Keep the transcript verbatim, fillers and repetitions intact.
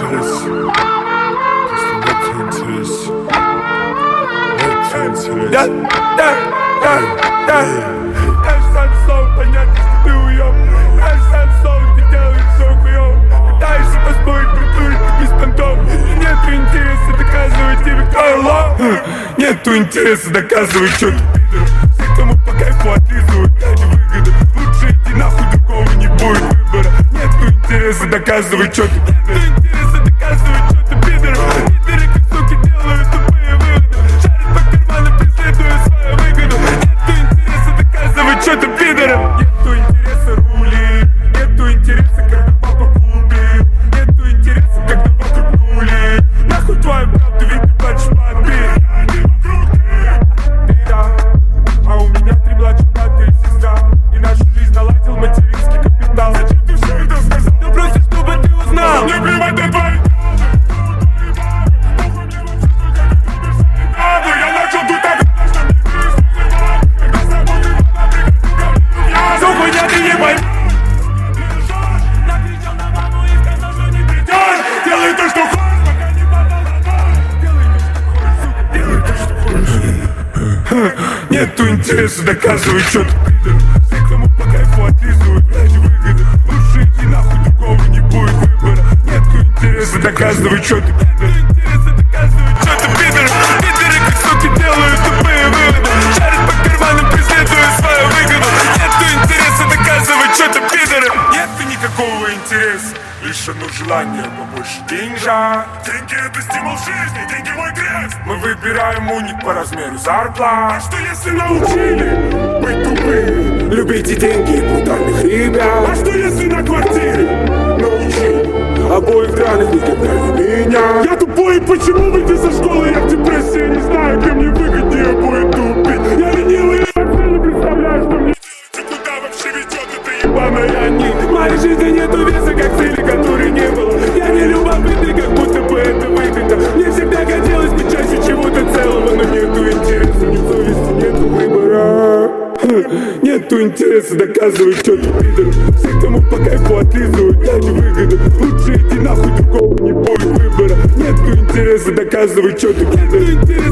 interesse. Просто нет интереса. Нет интереса. Да, да, да, да. Я же сам сон, понятно, что ты уёб. Я же сам сон, ты делаешь всё хуёво. Пытаешься поспорить, притурить без понтов. И нету интереса доказывать тебе, кто лох. Нету интереса доказывать, что ты пидор. Все, кому по кайфу отлизывают, ради выгоды. Лучше иди нахуй, другого не будет выбора. Нету интереса доказывать, что ты пидор. Нету интереса доказывать, что ты пидор. Пидоры как суки делают тупые выводы. Шарят по карманам, преследуя свою выгоду. Нету интереса доказывать, что ты пидор. Нету интереса рули. Нету интереса, когда папа клубит. Нету интереса, когда вокруг нули. Нахуй твою правду, ведь ты плачешь по отбить. А у меня три младших брата и сестра. И нашу жизнь наладил материнский капитал. Зачем ты все это сказал? Да просто чтобы ты узнал. Мне плевать на твои. Я начал тут так. Все хуйня, ты не поймешь. Накричал на маму и сказал, что не придешь. Делай то, что хочешь, пока не попал. Делай то, что хочешь. Нету интереса доказывать, что ты пидор. Все, кому по кайфу отлизывают ради выгоды. Лучше иди нахуй, другого не будет выбора. Нету интереса доказывать, что ты пидор. Нету интереса доказывать, что ты пидор. Пидоры как суки делают тупые выводы. Шарят по карманам, преследуя свою выгоду. Нету интереса доказывать, что ты пидор. Нету никакого интереса, лишь одно желание побольше деньжат. Деньги это стимул жизни, деньги мой крест. Мы выбираем уник по размеру зарплат. А что если научили быть тупыми? Любите деньги и брутальных ребят. А что если на квартире научили обоих драных никогда не меня? Я тупой, почему выйти со школы? Я в депрессии, не знаю, где мне выгоднее будет тупить. Я ленивый, я вообще не представляю, что мне делать. Куда вообще ведет эта ебаная нить? В моей жизни нету веса, как цели, которой не было. Я не любопытный, как будто бы это выгодно. Мне всегда хотелось быть частью чего-то целого. Но нету интереса, ни совести, нету выбора. Нету интереса доказывать, что ты пидор. Все, кому по кайфу отлизывают ради выгоды. Лучше иди нахуй, другого не будет выбора. Нету интереса доказывать, что ты пидор.